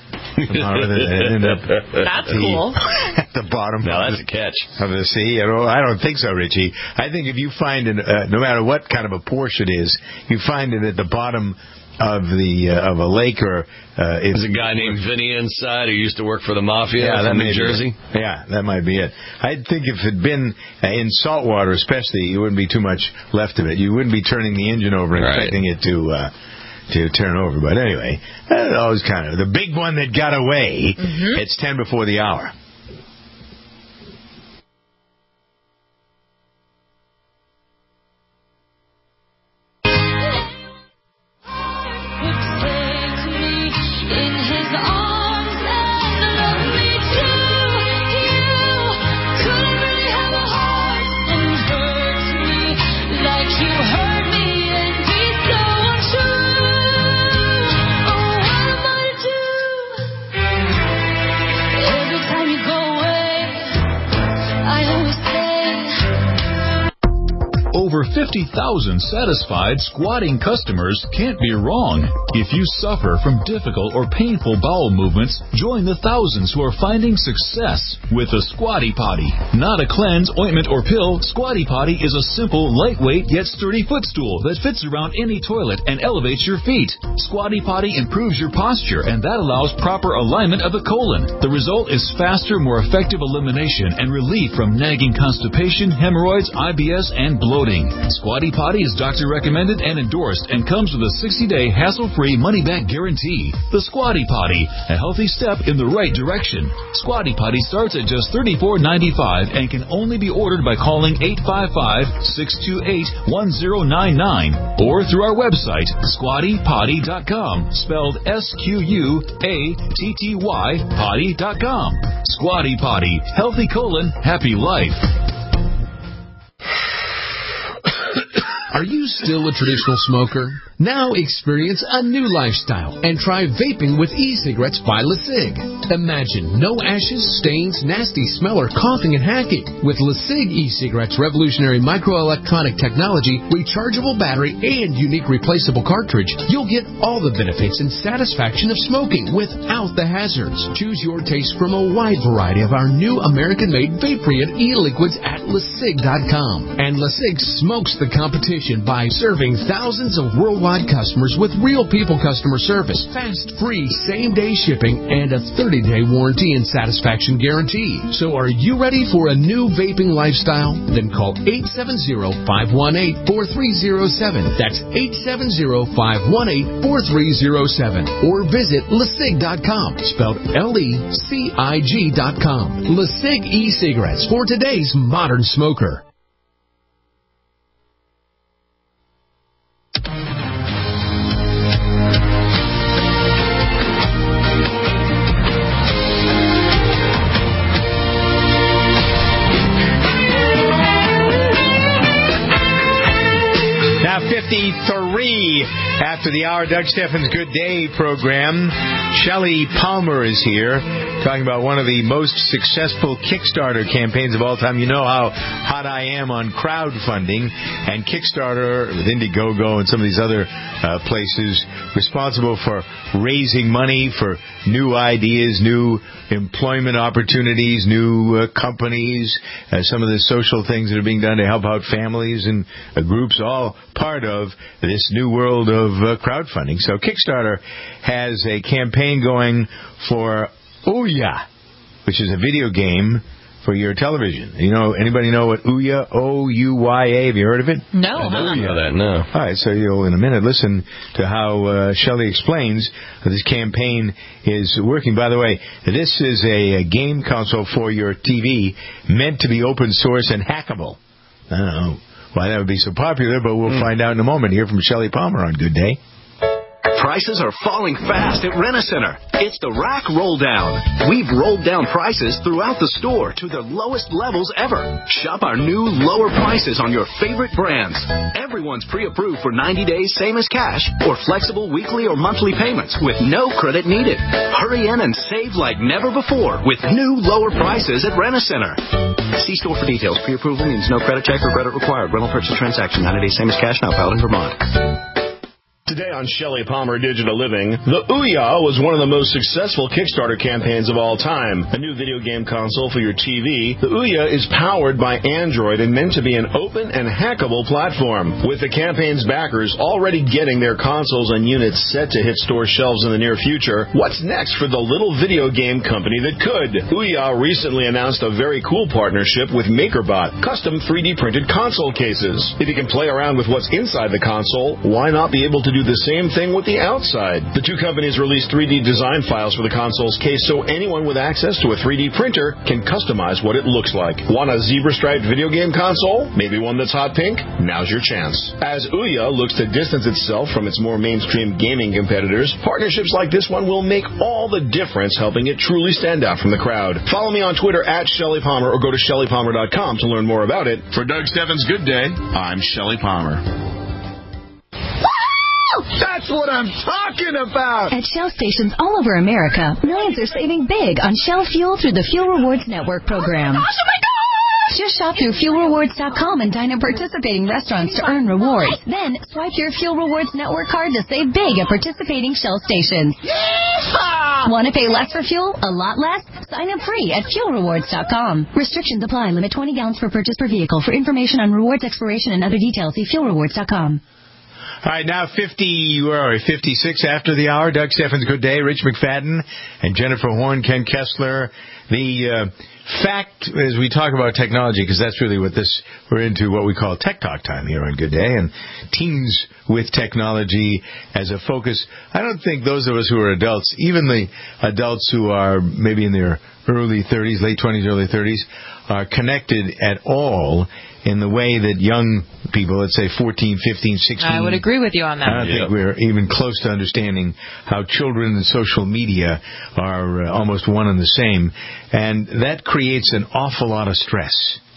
ended up That's the, cool. At the bottom now of, that's a catch. of the sea. I don't, I don't think so, Richie. I think if you find, an, uh, no matter what kind of a Porsche it is, you find it at the bottom of the uh, of a lake, or uh, there's a guy named Vinny inside who used to work for the mafia yeah, in New Jersey. Yeah, that might be it. I think if it had been uh, in salt water, especially, it wouldn't be too much left of it. You wouldn't be turning the engine over and right. expecting it to uh, to turn over. But anyway, that always kind of the big one that got away. Mm-hmm. It's ten before the hour. Over fifty thousand satisfied squatting customers can't be wrong. If you suffer from difficult or painful bowel movements, join the thousands who are finding success with the Squatty Potty. Not a cleanse, ointment, or pill, Squatty Potty is a simple, lightweight, yet sturdy footstool that fits around any toilet and elevates your feet. Squatty Potty improves your posture, and that allows proper alignment of the colon. The result is faster, more effective elimination and relief from nagging constipation, hemorrhoids, I B S, and bloating. Squatty Potty is doctor recommended and endorsed and comes with a sixty-day hassle-free money-back guarantee. The Squatty Potty, a healthy step in the right direction. Squatty Potty starts at just thirty-four ninety-five and can only be ordered by calling eight five five, six two eight, one zero nine nine or through our website, squatty potty dot com, spelled S Q U A T T Y potty dot com. Squatty Potty, healthy colon, happy life. Are you still a traditional smoker? Now experience a new lifestyle and try vaping with e-cigarettes by LeSig. Imagine no ashes, stains, nasty smell, or coughing and hacking. With LeSig e-cigarettes' revolutionary microelectronic technology, rechargeable battery, and unique replaceable cartridge, you'll get all the benefits and satisfaction of smoking without the hazards. Choose your taste from a wide variety of our new American-made vape-free e-liquids at LeSig dot com. And LeSig smokes the competition by serving thousands of worldwide customers with real people customer service, fast, free, same-day shipping, and a thirty-day warranty and satisfaction guarantee. So are you ready for a new vaping lifestyle? Then call eight seven zero, five one eight, four three zero seven. That's eight seven zero, five one eight, four three zero seven. Or visit LeSig dot com, spelled L E C I G dot com. LeSig e-cigarettes for today's modern smoker. fifty-three after the hour. Doug Steffens' Good Day program. Shelley Palmer is here talking about one of the most successful Kickstarter campaigns of all time. You know how hot I am on crowdfunding, and Kickstarter with Indiegogo and some of these other uh, places responsible for raising money for new ideas, new employment opportunities, new uh, companies, uh, some of the social things that are being done to help out families and uh, groups, all part of this new world of uh, crowdfunding. So Kickstarter has a campaign going for Ouya, which is a video game for your television. You know, anybody know what Ouya, O U Y A, have you heard of it? No. I don't know that, no. All right, so you'll in a minute listen to how uh, Shelley explains how this campaign is working. By the way, this is a, a game console for your T V meant to be open source and hackable. I don't know why that would be so popular, but we'll mm. find out in a moment. Here from Shelley Palmer on Good Day. Prices are falling fast at Rent-A-Center. It's the rack roll down. We've rolled down prices throughout the store to their lowest levels ever. Shop our new lower prices on your favorite brands. Everyone's pre-approved for ninety days, same as cash, or flexible weekly or monthly payments with no credit needed. Hurry in and save like never before with new lower prices at Rent-A-Center. See store for details. Pre-approval means no credit check or credit required. Rental purchase transaction, ninety days, same as cash, now valid in Vermont. Today on Shelley Palmer Digital Living, the Ouya was one of the most successful Kickstarter campaigns of all time. A new video game console for your T V, the Ouya is powered by Android and meant to be an open and hackable platform. With the campaign's backers already getting their consoles and units set to hit store shelves in the near future, what's next for the little video game company that could? Ouya recently announced a very cool partnership with MakerBot, custom three D printed console cases. If you can play around with what's inside the console, why not be able to do the same thing with the outside? The two companies released three D design files for the console's case so anyone with access to a three D printer can customize what it looks like. Want a zebra-striped video game console? Maybe one that's hot pink? Now's your chance. As Ouya looks to distance itself from its more mainstream gaming competitors, partnerships like this one will make all the difference, helping it truly stand out from the crowd. Follow me on Twitter at Shelley Palmer or go to Shelley Palmer dot com to learn more about it. For Doug Steffens' Good Day, I'm Shelley Palmer. That's what I'm talking about! At Shell stations all over America, millions are saving big on Shell fuel through the Fuel Rewards Network program. Oh my gosh! Just shop through fuel rewards dot com and dine at participating restaurants to earn rewards. Then swipe your Fuel Rewards Network card to save big at participating Shell stations. Want to pay less for fuel? A lot less? Sign up free at fuel rewards dot com. Restrictions apply. Limit twenty gallons per purchase per vehicle. For information on rewards expiration and other details, see fuel rewards dot com. All right, now fifty, where are we, fifty-six after the hour. Doug Steffens, good day. Rich McFadden and Jennifer Horn, Ken Kessler. The uh, fact, as we talk about technology, because that's really what this, we're into what we call Tech Talk time here on Good Day, and teens with technology as a focus. I don't think those of us who are adults, even the adults who are maybe in their early thirties, late twenties, early thirties, are connected at all in the way that young people, let's say fourteen, fifteen, sixteen. I would agree with you on that. I don't yeah. think we're even close to understanding how children and social media are uh, almost one and the same. And that creates an awful lot of stress.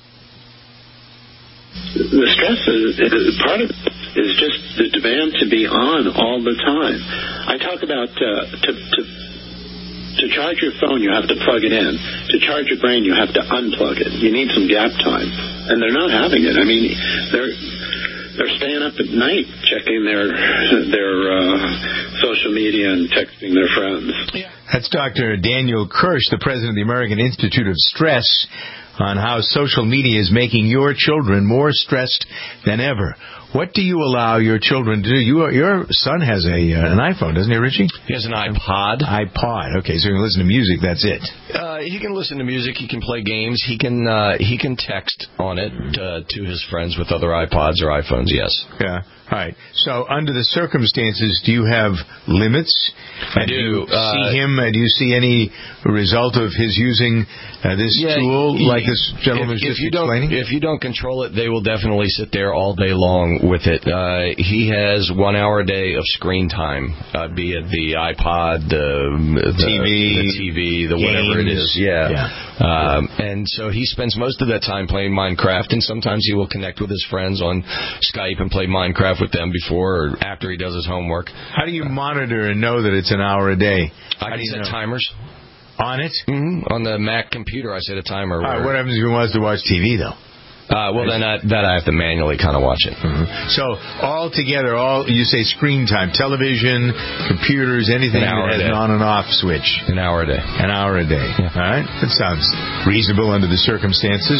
The stress is, is part of it is just the demand to be on all the time. I talk about uh, to, to To charge your phone, you have to plug it in. To charge your brain, you have to unplug it. You need some gap time. And they're not having it. I mean, they're they're staying up at night checking their their uh, social media and texting their friends. That's Doctor Daniel Kirsch, the president of the American Institute of Stress, on how social media is making your children more stressed than ever. What do you allow your children to do? You, your son has a uh, an iPhone, doesn't he, Richie? He has an iPod. iPod. Okay, so he can listen to music. That's it. Uh, he can listen to music. He can play games. He can uh, he can text on it uh, to his friends with other iPods or iPhones. Yes. Yeah. All right. So under the circumstances, do you have limits? I do. do. You uh, see him? Uh, do you see any result of his using uh, this yeah, tool, he, like this gentleman was if, just if you explaining? Don't, if you don't control it, they will definitely sit there all day long with it. Uh, he has one hour a day of screen time, uh, be it the iPod, the, the T V, the T V, the games. whatever it is. Yeah. yeah. Um, and so he spends most of that time playing Minecraft, and sometimes he will connect with his friends on Skype and play Minecraft with them before or after he does his homework. How do you monitor and know that it's an hour a day? I can set timers. On it? Mm-hmm. On the Mac computer, I set a timer. All right, what happens if he wants to watch T V, though? Uh, well, then I, that I have to manually kind of watch it. Mm-hmm. So all together, all you say screen time, television, computers, anything that has an on and off switch. An hour a day. An hour a day. Yeah. All right, that sounds reasonable under the circumstances.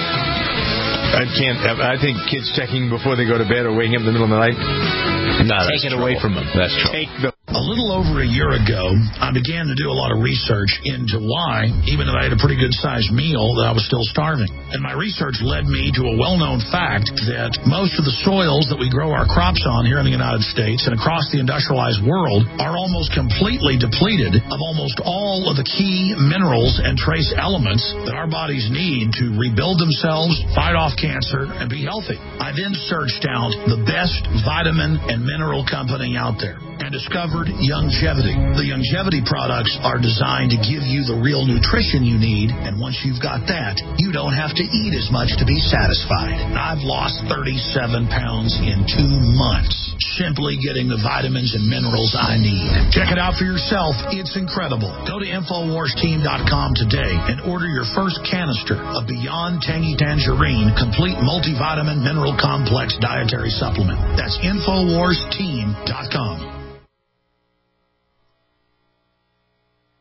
I can't. I think kids checking before they go to bed or waking up in the middle of the night. No, take it trouble. away from them. That's true. Take the. A little over a year ago, I began to do a lot of research into why, even though I had a pretty good-sized meal, that I was still starving. And my research led me to a well-known fact that most of the soils that we grow our crops on here in the United States and across the industrialized world are almost completely depleted of almost all of the key minerals and trace elements that our bodies need to rebuild themselves, fight off cancer, and be healthy. I then searched out the best vitamin and mineral company out there and discovered Youngevity. The Youngevity products are designed to give you the real nutrition you need, and once you've got that, you don't have to eat as much to be satisfied. I've lost thirty-seven pounds in two months simply getting the vitamins and minerals I need. Check it out for yourself. It's incredible. Go to infowars team dot com today and order your first canister of Beyond Tangy Tangerine Complete Multivitamin Mineral Complex Dietary Supplement. That's infowars team dot com.